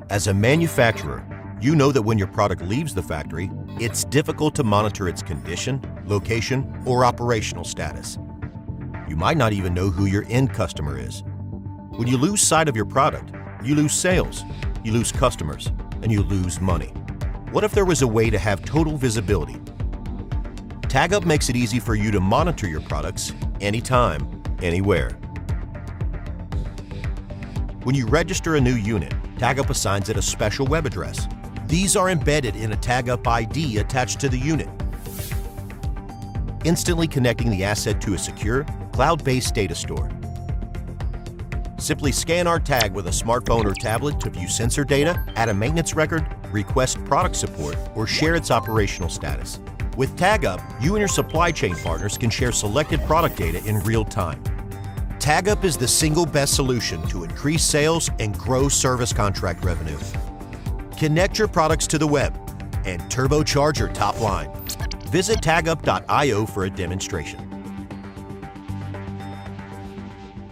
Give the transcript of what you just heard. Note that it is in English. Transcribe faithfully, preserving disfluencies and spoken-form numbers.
As a manufacturer, you know that when your product leaves the factory, it's difficult to monitor its condition, location, or operational status. You might not even know who your end customer is. When you lose sight of your product, you lose sales, you lose customers, and you lose money. What if there was a way to have total visibility? TagUp makes it easy for you to monitor your products anytime, anywhere. When you register a new unit, TagUp assigns it a special web address. These are embedded in a TagUp I D attached to the unit, instantly connecting the asset to a secure, cloud-based data store. Simply scan our tag with a smartphone or tablet to view sensor data, add a maintenance record, request product support, or share its operational status. With TagUp, you and your supply chain partners can share selected product data in real time. TagUp is the single best solution to increase sales and grow service contract revenue. Connect your products to the web and turbocharge your top line. Visit tagup dot i o for a demonstration.